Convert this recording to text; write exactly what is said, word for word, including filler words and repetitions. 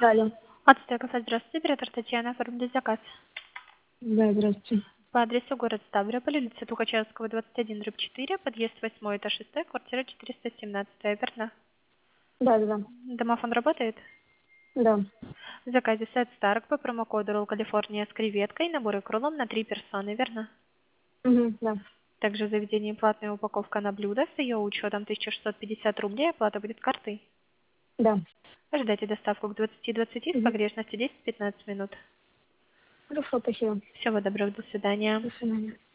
Алло. Адская кафе, здравствуйте, оператор Татьяна, оформили заказ. Да, здравствуйте. По адресу город Ставрополь, улица Тухачевского, двадцать один, дробь четыре, подъезд восьмой, этаж шесть, квартира четыреста семнадцать, верно? Да, да, Домофон работает? да. В заказе сет Старк по промокоду Ролл Калифорния с креветкой, набор и кролом на три персоны, верно? Угу, да. Также в заведении платная упаковка на блюдо с ее учетом тысяча шестьсот пятьдесят рублей, оплата будет картой. Да. Ожидайте доставку к двадцати двадцати с Угу. погрешностью десять-пятнадцать минут. Хорошо, спасибо. Всего доброго, до свидания. До свидания.